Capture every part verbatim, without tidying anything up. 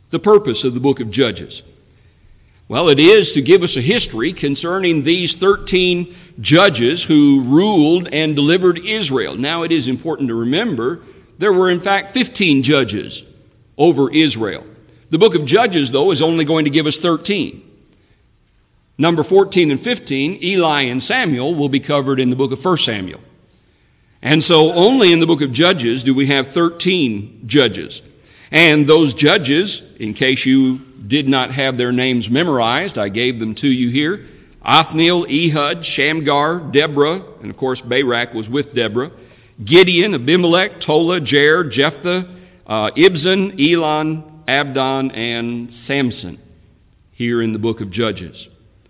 the purpose of the book of Judges? Well, it is to give us a history concerning these thirteen judges who ruled and delivered Israel. Now, it is important to remember there were in fact fifteen judges over Israel. The book of Judges, though, is only going to give us thirteen. Number fourteen and fifteen, Eli and Samuel, will be covered in the book of First Samuel. And so only in the book of Judges do we have thirteen judges. And those judges, in case you did not have their names memorized, I gave them to you here. Othniel, Ehud, Shamgar, Deborah, and of course Barak was with Deborah, Gideon, Abimelech, Tola, Jair, Jephthah, uh, Ibzan, Elon, Abdon, and Samson here in the book of Judges.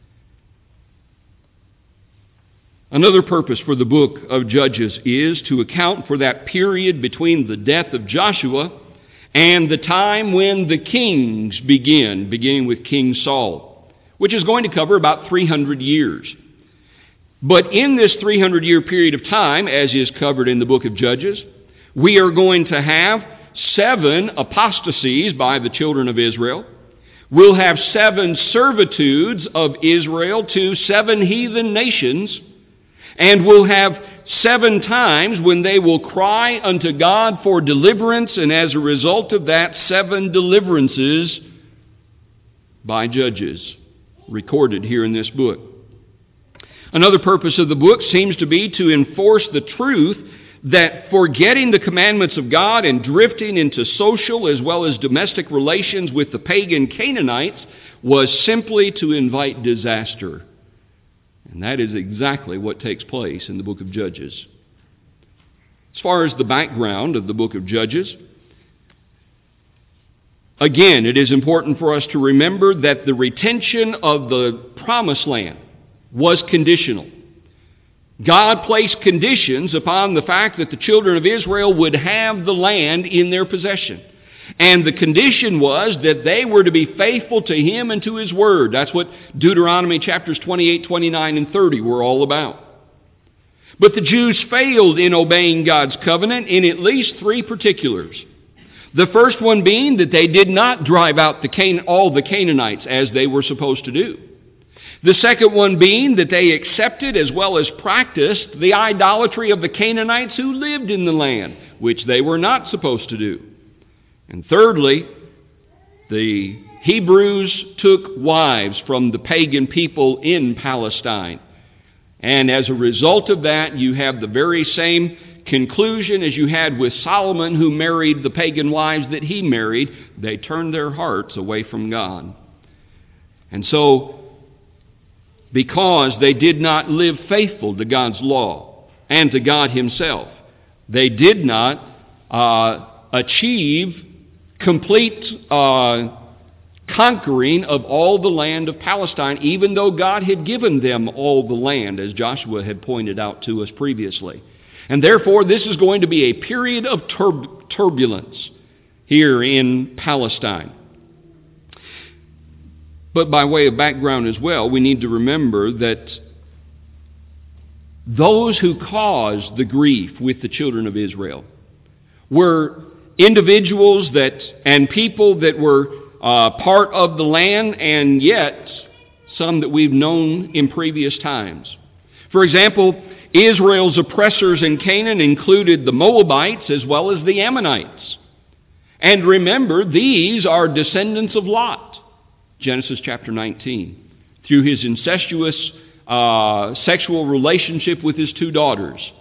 Another purpose for the book of Judges is to account for that period between the death of Joshua and the time when the kings begin, beginning with King Saul, which is going to cover about three hundred years. But in this three hundred year period of time, as is covered in the book of Judges, we are going to have seven apostasies by the children of Israel. We'll have seven servitudes of Israel to seven heathen nations. And we'll have seven times when they will cry unto God for deliverance, and as a result of that, seven deliverances by judges recorded here in this book. Another purpose of the book seems to be to enforce the truth that forgetting the commandments of God and drifting into social as well as domestic relations with the pagan Canaanites was simply to invite disaster. And that is exactly what takes place in the book of Judges. As far as the background of the book of Judges, again, it is important for us to remember that the retention of the promised land was conditional. God placed conditions upon the fact that the children of Israel would have the land in their possession. And the condition was that they were to be faithful to Him and to His Word. That's what Deuteronomy chapters twenty-eight, twenty-nine, and thirty were all about. But the Jews failed in obeying God's covenant in at least three particulars. The first one being that they did not drive out the Can- all the Canaanites as they were supposed to do. The second one being that they accepted as well as practiced the idolatry of the Canaanites who lived in the land, which they were not supposed to do. And thirdly, the Hebrews took wives from the pagan people in Palestine. And as a result of that, you have the very same conclusion as you had with Solomon, who married the pagan wives that he married. They turned their hearts away from God. And so, because they did not live faithful to God's law and to God Himself, they did not uh, achieve complete uh, conquering of all the land of Palestine, even though God had given them all the land, as Joshua had pointed out to us previously. And therefore, this is going to be a period of tur- turbulence here in Palestine. But by way of background as well, we need to remember that those who caused the grief with the children of Israel were individuals that and people that were uh, part of the land, and yet some that we've known in previous times. For example, Israel's oppressors in Canaan included the Moabites as well as the Ammonites. And remember, these are descendants of Lot, Genesis chapter nineteen, through his incestuous uh, sexual relationship with his two daughters.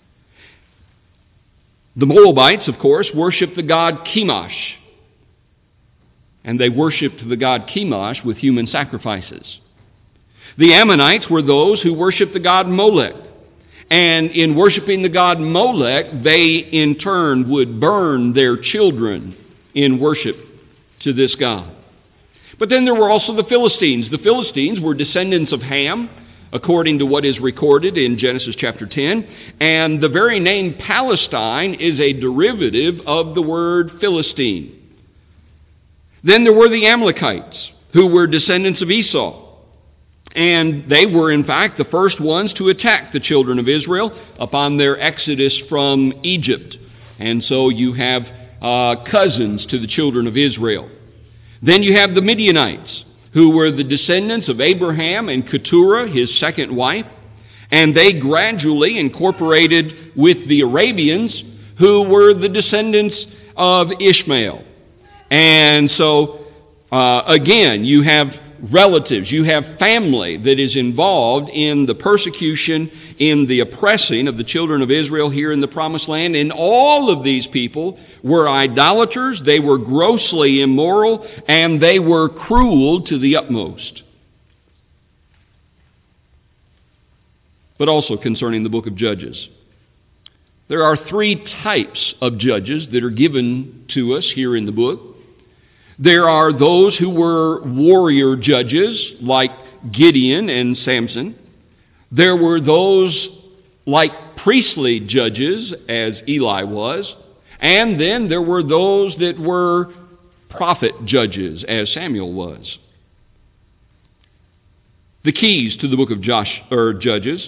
The Moabites, of course, worshiped the god Chemosh, and they worshiped the god Chemosh with human sacrifices. The Ammonites were those who worshiped the god Molech, and in worshiping the god Molech, they in turn would burn their children in worship to this god. But then there were also the Philistines. The Philistines were descendants of Ham, according to what is recorded in Genesis chapter ten. And the very name Palestine is a derivative of the word Philistine. Then there were the Amalekites, who were descendants of Esau. And they were, in fact, the first ones to attack the children of Israel upon their exodus from Egypt. And so you have uh, cousins to the children of Israel. Then you have the Midianites, who were the descendants of Abraham and Keturah, his second wife, and they gradually incorporated with the Arabians, who were the descendants of Ishmael. And so, uh, again, you have relatives, you have family that is involved in the persecution, in the oppressing of the children of Israel here in the Promised Land. And all of these people were idolaters, they were grossly immoral, and they were cruel to the utmost. But also concerning the book of Judges, there are three types of judges that are given to us here in the book. There are those who were warrior judges like Gideon and Samson. There were those like priestly judges as Eli was. And then there were those that were prophet judges as Samuel was. The keys to the book of Josh, or Judges.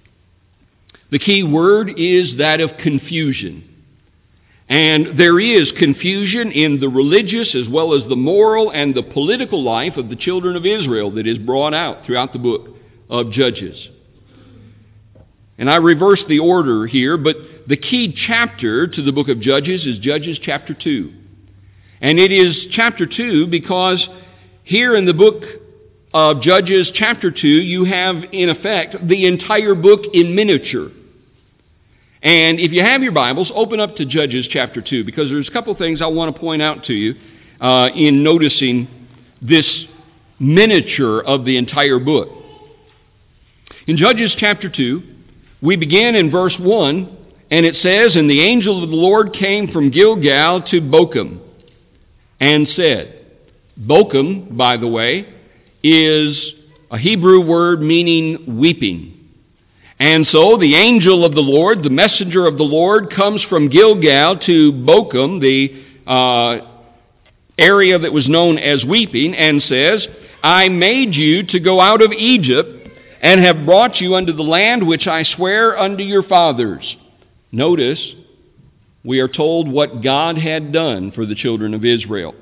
The key word is that of confusion. And there is confusion in the religious as well as the moral and the political life of the children of Israel that is brought out throughout the book of Judges. And I reverse the order here, but the key chapter to the book of Judges is Judges chapter two. And it is chapter two because here in the book of Judges chapter two, you have in effect the entire book in miniature. And if you have your Bibles, open up to Judges chapter two, because there's a couple things I want to point out to you uh, in noticing this miniature of the entire book. In Judges chapter two, we begin in verse one, and it says, "And the angel of the Lord came from Gilgal to Bochum and said," Bochum, by the way, is a Hebrew word meaning weeping. And so the angel of the Lord, the messenger of the Lord, comes from Gilgal to Bochum, the uh, area that was known as weeping, and says, "I made you to go out of Egypt and have brought you unto the land which I swear unto your fathers." Notice, we are told what God had done for the children of Israel.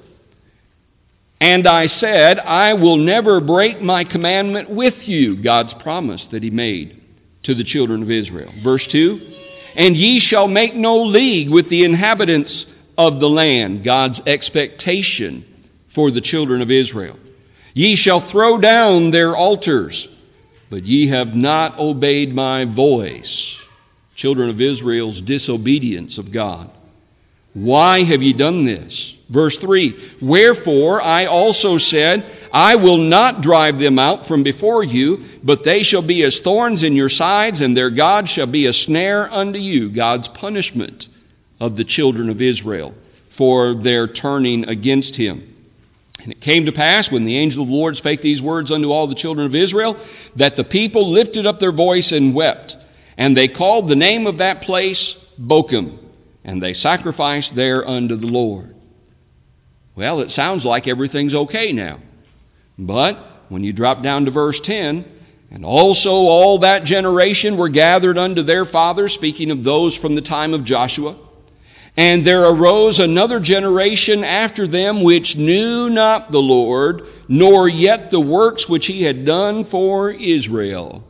"And I said, I will never break my commandment with you," God's promise that he made to the children of Israel. Verse two, "And ye shall make no league with the inhabitants of the land," God's expectation for the children of Israel. "Ye shall throw down their altars, but ye have not obeyed my voice." Children of Israel's disobedience of God. "Why have ye done this?" Verse three, "Wherefore I also said, I will not drive them out from before you, but they shall be as thorns in your sides, and their God shall be a snare unto you." God's punishment of the children of Israel for their turning against him. "And it came to pass, when the angel of the Lord spake these words unto all the children of Israel, that the people lifted up their voice and wept. And they called the name of that place Bochum, and they sacrificed there unto the Lord." Well, it sounds like everything's okay now. But when you drop down to verse ten, "And also all that generation were gathered unto their fathers," speaking of those from the time of Joshua, "and there arose another generation after them which knew not the Lord, nor yet the works which he had done for Israel."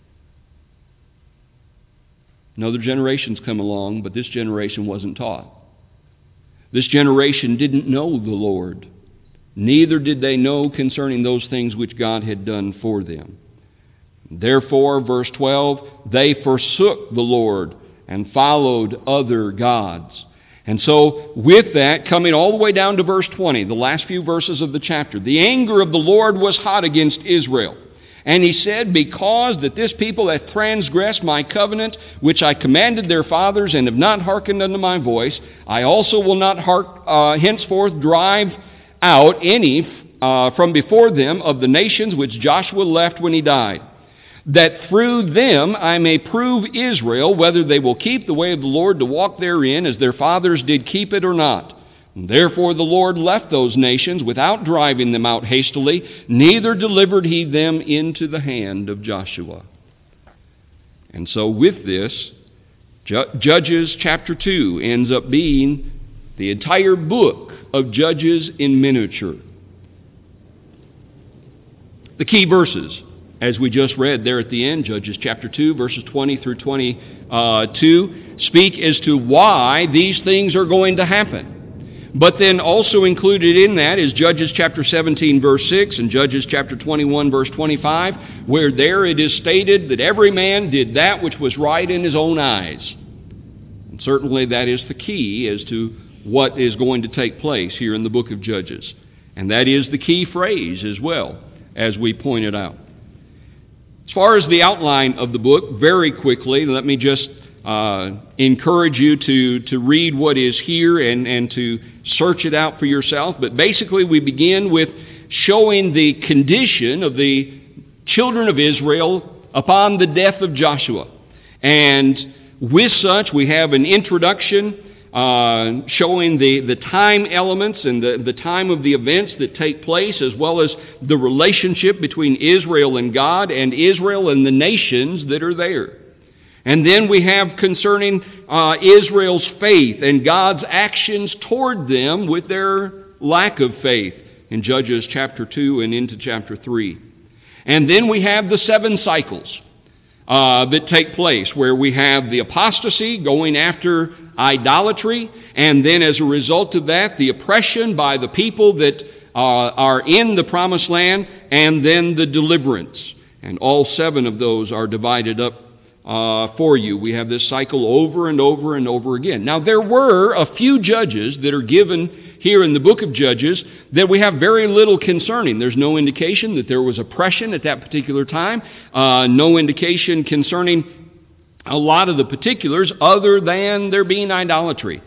Another generation's come along, but this generation wasn't taught. This generation didn't know the Lord. Neither did they know concerning those things which God had done for them. "Therefore," verse twelve, "they forsook the Lord and followed other gods." And so with that, coming all the way down to verse twenty, the last few verses of the chapter, "The anger of the Lord was hot against Israel. And he said, Because that this people hath transgressed my covenant, which I commanded their fathers, and have not hearkened unto my voice, I also will not hark, uh, henceforth drive out any uh, from before them of the nations which Joshua left when he died, that through them I may prove Israel, whether they will keep the way of the Lord to walk therein, as their fathers did keep it or not. And therefore the Lord left those nations without driving them out hastily, neither delivered he them into the hand of Joshua." And so with this, Judges chapter two ends up being the entire book of Judges in miniature. The key verses, as we just read there at the end, Judges chapter two, verses twenty through twenty-two, speak as to why these things are going to happen. But then also included in that is Judges chapter seventeen, verse six, and Judges chapter twenty-one, verse twenty-five, where there it is stated that every man did that which was right in his own eyes. And certainly that is the key as to what is going to take place here in the book of Judges. And that is the key phrase as well, as we pointed out. As far as the outline of the book, very quickly, let me just uh, encourage you to, to read what is here and, and to search it out for yourself. But basically, we begin with showing the condition of the children of Israel upon the death of Joshua. And with such, we have an introduction uh, showing the, the time elements and the, the time of the events that take place, as well as the relationship between Israel and God and Israel and the nations that are there. And then we have concerning uh, Israel's faith and God's actions toward them with their lack of faith in Judges chapter two and into chapter three. And then we have the seven cycles uh, that take place, where we have the apostasy going after idolatry, and then as a result of that, the oppression by the people that uh, are in the promised land, and then the deliverance. And all seven of those are divided up Uh, for you. We have this cycle over and over and over again. Now, there were a few judges that are given here in the book of Judges that we have very little concerning. There's no indication that there was oppression at that particular time, uh, no indication concerning a lot of the particulars other than there being idolatry.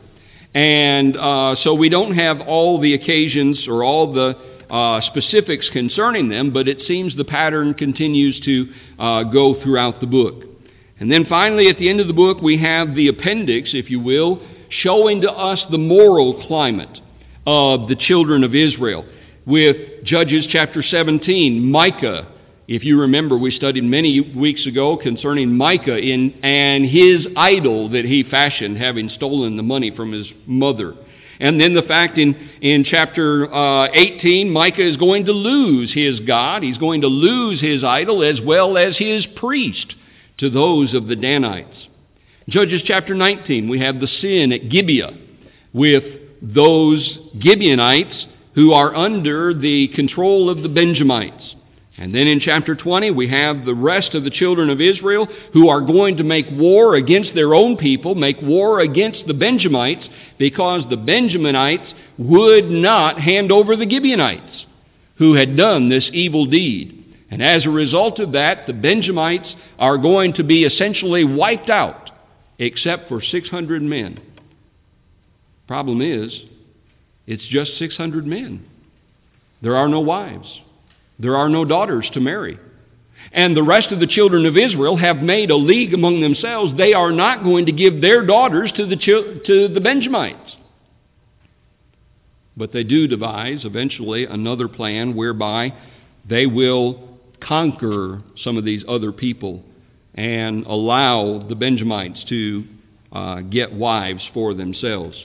And uh, so we don't have all the occasions or all the uh, specifics concerning them, but it seems the pattern continues to uh, go throughout the book. And then finally, at the end of the book, we have the appendix, if you will, showing to us the moral climate of the children of Israel. With Judges chapter seventeen, Micah, if you remember, we studied many weeks ago concerning Micah in, and his idol that he fashioned, having stolen the money from his mother. And then the fact in, in chapter uh, eighteen, Micah is going to lose his God. He's going to lose his idol as well as his priest to those of the Danites. Judges chapter nineteen, we have the sin at Gibeah with those Gibeonites who are under the control of the Benjamites. And then in chapter twenty, we have the rest of the children of Israel who are going to make war against their own people, make war against the Benjamites, because the Benjaminites would not hand over the Gibeonites who had done this evil deed. And as a result of that, the Benjamites are going to be essentially wiped out, except for six hundred men. Problem is, it's just six hundred men. There are no wives. There are no daughters to marry. And the rest of the children of Israel have made a league among themselves. They are not going to give their daughters to the, to the Benjamites. But they do devise eventually another plan whereby they will conquer some of these other people and allow the Benjamites to uh, get wives for themselves.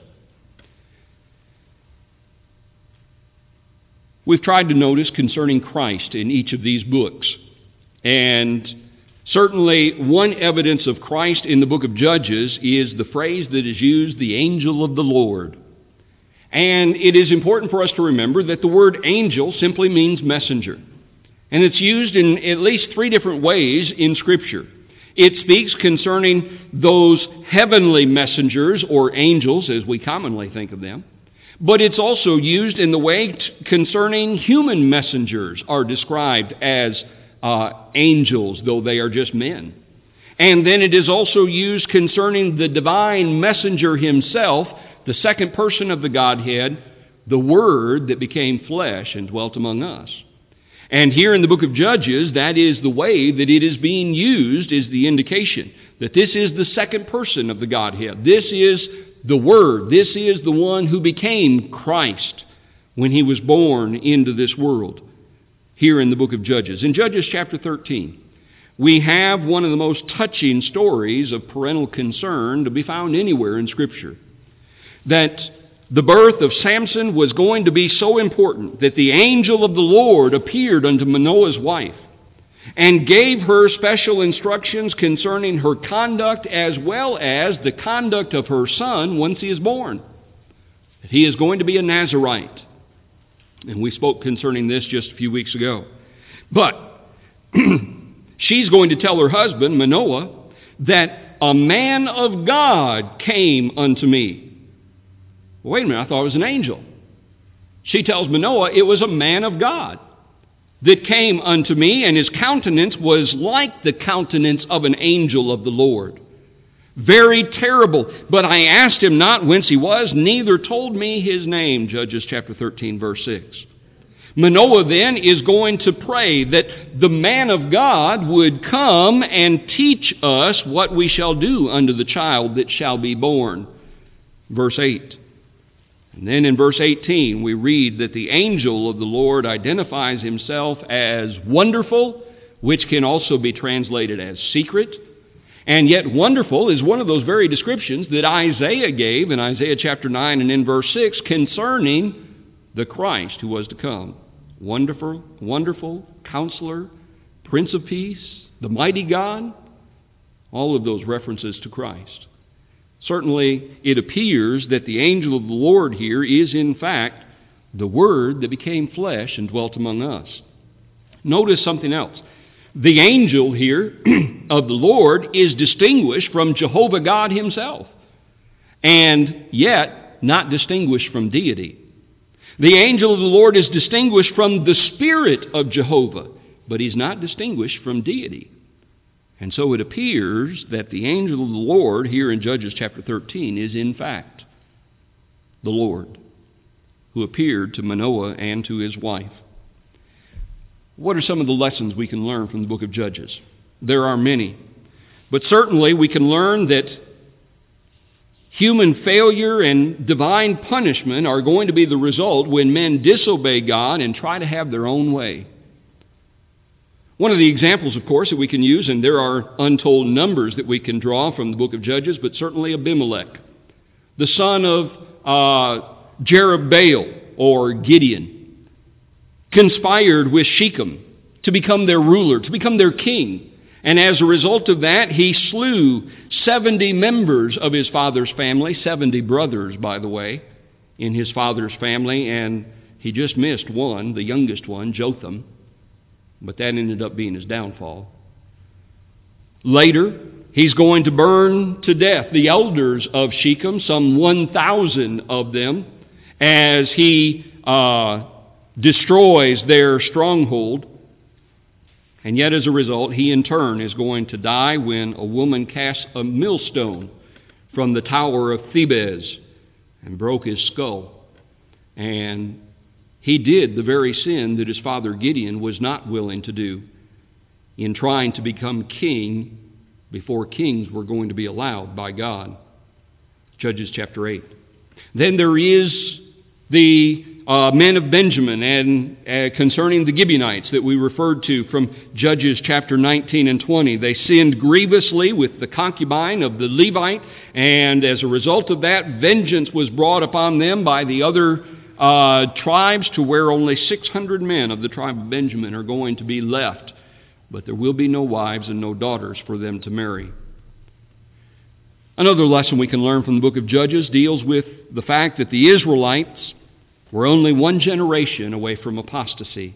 We've tried to notice concerning Christ in each of these books. And certainly one evidence of Christ in the book of Judges is the phrase that is used, the angel of the Lord. And it is important for us to remember that the word angel simply means messenger. And it's used in at least three different ways in Scripture. It speaks concerning those heavenly messengers, or angels as we commonly think of them. But it's also used in the way t- concerning human messengers are described as uh, angels, though they are just men. And then it is also used concerning the divine messenger himself, the second person of the Godhead, the Word that became flesh and dwelt among us. And here in the book of Judges, that is the way that it is being used, is the indication that this is the second person of the Godhead. This is the Word. This is the one who became Christ when he was born into this world, here in the book of Judges. In Judges chapter thirteen, we have one of the most touching stories of parental concern to be found anywhere in Scripture. That The birth of Samson was going to be so important that the angel of the Lord appeared unto Manoah's wife and gave her special instructions concerning her conduct as well as the conduct of her son once he is born. That he is going to be a Nazirite. And we spoke concerning this just a few weeks ago. But she's going to tell her husband, Manoah, that a man of God came unto me. Well, wait a minute, I thought it was an angel. She tells Manoah it was a man of God that came unto me, and his countenance was like the countenance of an angel of the Lord. Very terrible. But I asked him not whence he was, neither told me his name. Judges chapter thirteen, verse six. Manoah then is going to pray that the man of God would come and teach us what we shall do unto the child that shall be born. Verse eight. And then in verse eighteen, we read that the angel of the Lord identifies himself as wonderful, which can also be translated as secret. And yet wonderful is one of those very descriptions that Isaiah gave in Isaiah chapter nine and in verse six concerning the Christ who was to come. Wonderful, wonderful, Counselor, Prince of Peace, the mighty God, all of those references to Christ. Certainly, it appears that the angel of the Lord here is, in fact, the Word that became flesh and dwelt among us. Notice something else. The angel here of the Lord is distinguished from Jehovah God himself, and yet not distinguished from deity. The angel of the Lord is distinguished from the Spirit of Jehovah, but he's not distinguished from deity. And so it appears that the angel of the Lord here in Judges chapter thirteen is in fact the Lord who appeared to Manoah and to his wife. What are some of the lessons we can learn from the book of Judges? There are many, but certainly we can learn that human failure and divine punishment are going to be the result when men disobey God and try to have their own way. One of the examples, of course, that we can use, and there are untold numbers that we can draw from the book of Judges, but certainly Abimelech, the son of uh, Jerubbaal or Gideon, conspired with Shechem to become their ruler, to become their king. And as a result of that, he slew seventy members of his father's family, seventy brothers, by the way, in his father's family, and he just missed one, the youngest one, Jotham. But that ended up being his downfall. Later, he's going to burn to death the elders of Shechem, some one thousand of them, as he uh, destroys their stronghold. And yet, as a result, he in turn is going to die when a woman cast a millstone from the tower of Thebes and broke his skull. And he did the very sin that his father Gideon was not willing to do in trying to become king before kings were going to be allowed by God. Judges chapter eight. Then there is the uh, men of Benjamin and uh, concerning the Gibeonites that we referred to from Judges chapter nineteen and twenty. They sinned grievously with the concubine of the Levite, and as a result of that, vengeance was brought upon them by the other Uh, tribes to where only six hundred men of the tribe of Benjamin are going to be left. But there will be no wives and no daughters for them to marry. Another lesson we can learn from the book of Judges deals with the fact that the Israelites were only one generation away from apostasy.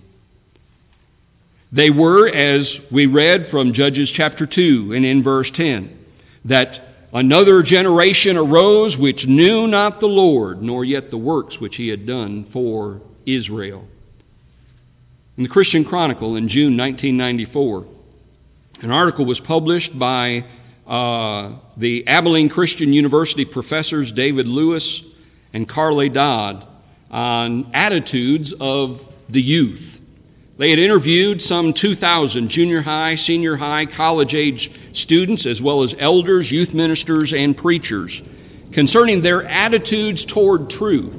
They were, as we read from Judges chapter two and in verse ten, that another generation arose which knew not the Lord, nor yet the works which he had done for Israel. In the Christian Chronicle in June nineteen ninety-four, an article was published by uh, the Abilene Christian University professors David Lewis and Carly Dodd on attitudes of the youth. They had interviewed some two thousand junior high, senior high, college-age students, as well as elders, youth ministers, and preachers, concerning their attitudes toward truth.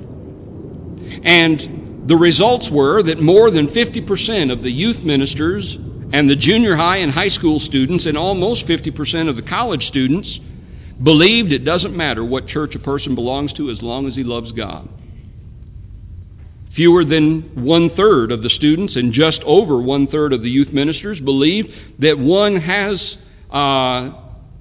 And the results were that more than fifty percent of the youth ministers and the junior high and high school students, and almost fifty percent of the college students, believed it doesn't matter what church a person belongs to as long as he loves God. Fewer than one-third of the students and just over one-third of the youth ministers believe that one has uh,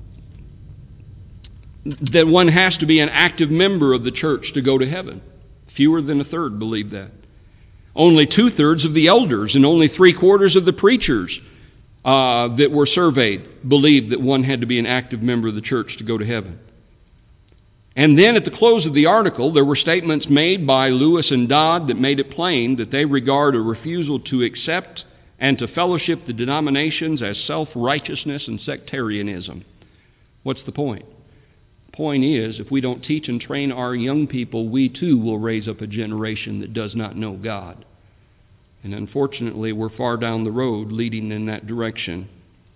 that one has to be an active member of the church to go to heaven. Fewer than a third believe that. Only two-thirds of the elders and only three-quarters of the preachers uh, that were surveyed believed that one had to be an active member of the church to go to heaven. And then at the close of the article, there were statements made by Lewis and Dodd that made it plain that they regard a refusal to accept and to fellowship the denominations as self-righteousness and sectarianism. What's the point? The point is, if we don't teach and train our young people, we too will raise up a generation that does not know God. And unfortunately, we're far down the road leading in that direction.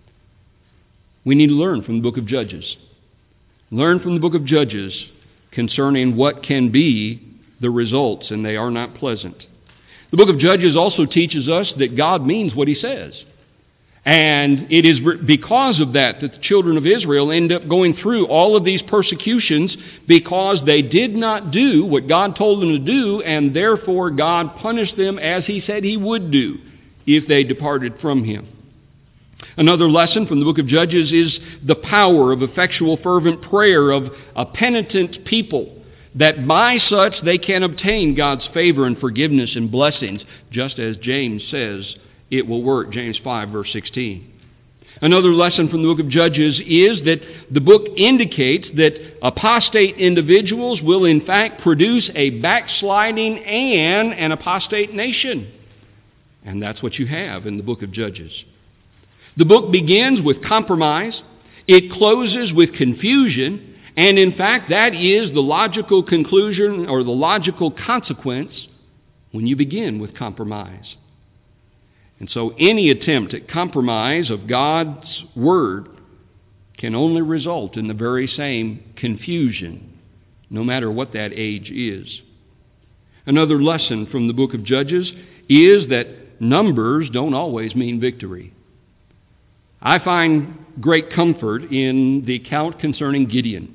We need to learn from the book of Judges. Learn from the book of Judges concerning what can be the results, and they are not pleasant. The book of Judges also teaches us that God means what he says. And it is because of that that the children of Israel end up going through all of these persecutions because they did not do what God told them to do, and therefore God punished them as he said he would do if they departed from him. Another lesson from the book of Judges is the power of effectual fervent prayer of a penitent people, that by such they can obtain God's favor and forgiveness and blessings, just as James says it will work, James five, verse sixteen. Another lesson from the book of Judges is that the book indicates that apostate individuals will in fact produce a backsliding and an apostate nation. And that's what you have in the book of Judges. The book begins with compromise, it closes with confusion, and in fact that is the logical conclusion or the logical consequence when you begin with compromise. And so any attempt at compromise of God's word can only result in the very same confusion, no matter what that age is. Another lesson from the book of Judges is that numbers don't always mean victory. I find great comfort in the account concerning Gideon.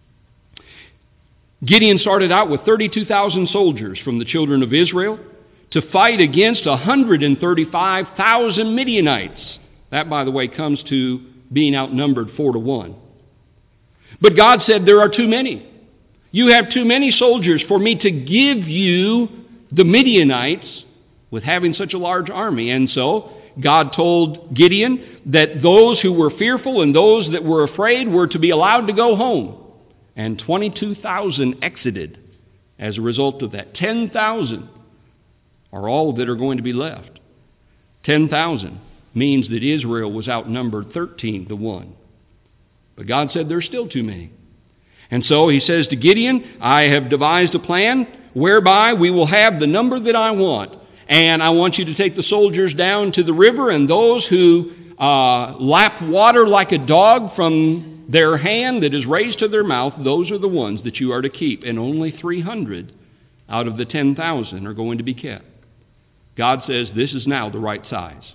Gideon started out with thirty-two thousand soldiers from the children of Israel to fight against one hundred thirty-five thousand Midianites. That, by the way, comes to being outnumbered four to one. But God said, there are too many. You have too many soldiers for me to give you the Midianites with having such a large army. And so God told Gideon that those who were fearful and those that were afraid were to be allowed to go home. And twenty-two thousand exited as a result of that. ten thousand are all that are going to be left. ten thousand means that Israel was outnumbered thirteen to one. But God said there's still too many. And so he says to Gideon, I have devised a plan whereby we will have the number that I want. And I want you to take the soldiers down to the river, and those who uh, lap water like a dog from their hand that is raised to their mouth, those are the ones that you are to keep. And only three hundred out of the ten thousand are going to be kept. God says this is now the right size.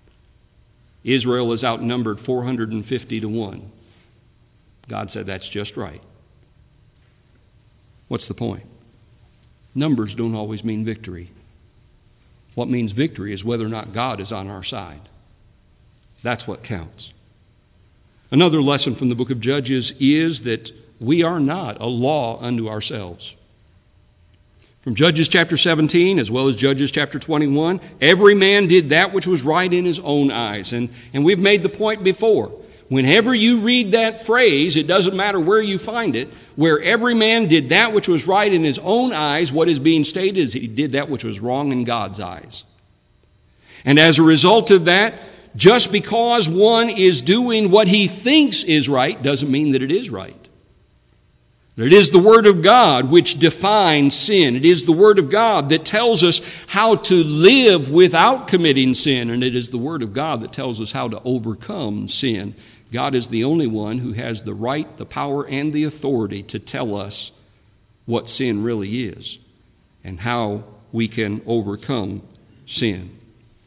Israel is outnumbered four hundred fifty to one. God said that's just right. What's the point? Numbers don't always mean victory. What means victory is whether or not God is on our side. That's what counts. Another lesson from the book of Judges is that we are not a law unto ourselves. From Judges chapter seventeen as well as Judges chapter twenty-one, every man did that which was right in his own eyes. And, and we've made the point before. Whenever you read that phrase, it doesn't matter where you find it, where every man did that which was right in his own eyes, what is being stated is he did that which was wrong in God's eyes. And as a result of that, just because one is doing what he thinks is right doesn't mean that it is right. It is the Word of God which defines sin. It is the Word of God that tells us how to live without committing sin. And it is the Word of God that tells us how to overcome sin. God is the only one who has the right, the power, and the authority to tell us what sin really is and how we can overcome sin.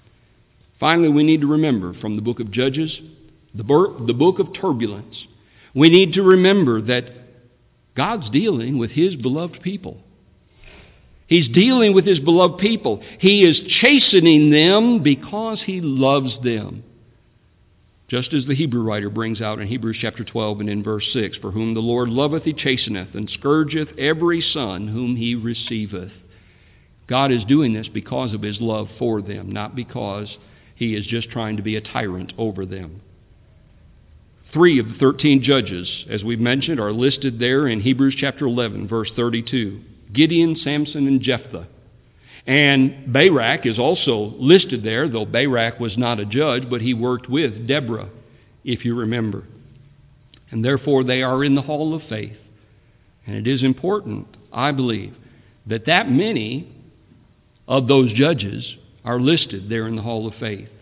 Finally, we need to remember from the book of Judges, the book of turbulence. We need to remember that God's dealing with His beloved people. He's dealing with His beloved people. He is chastening them because He loves them. Just as the Hebrew writer brings out in Hebrews chapter twelve and in verse six, "For whom the Lord loveth He chasteneth, and scourgeth every son whom He receiveth." God is doing this because of His love for them, not because He is just trying to be a tyrant over them. Three of the thirteen judges, as we've mentioned, are listed there in Hebrews chapter eleven, verse thirty-two. Gideon, Samson, and Jephthah. And Barak is also listed there, though Barak was not a judge, but he worked with Deborah, if you remember. And therefore they are in the hall of faith. And it is important, I believe, that that many of those judges are listed there in the hall of faith.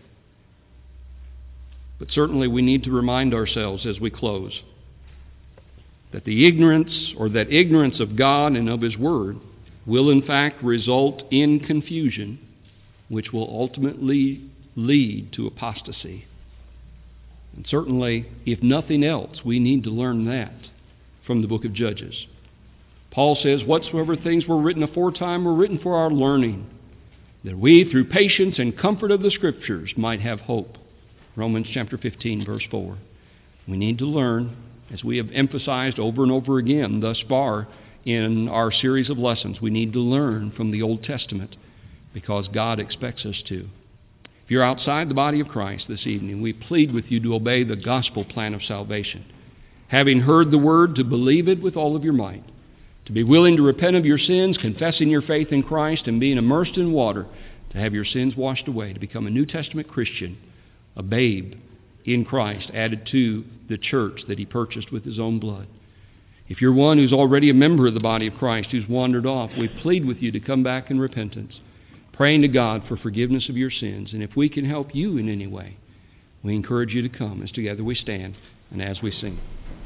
But certainly we need to remind ourselves as we close that the ignorance or that ignorance of God and of His Word will in fact result in confusion, which will ultimately lead to apostasy. And certainly, if nothing else, we need to learn that from the book of Judges. Paul says, "Whatsoever things were written aforetime were written for our learning, that we, through patience and comfort of the Scriptures, might have hope." Romans chapter fifteen, verse four. We need to learn, as we have emphasized over and over again thus far in our series of lessons, we need to learn from the Old Testament because God expects us to. If you're outside the body of Christ this evening, we plead with you to obey the gospel plan of salvation. Having heard the word, to believe it with all of your might, to be willing to repent of your sins, confessing your faith in Christ, and being immersed in water, to have your sins washed away, to become a New Testament Christian, a babe in Christ, added to the church that He purchased with His own blood. If you're one who's already a member of the body of Christ, who's wandered off, we plead with you to come back in repentance, praying to God for forgiveness of your sins. And if we can help you in any way, we encourage you to come as together we stand and as we sing.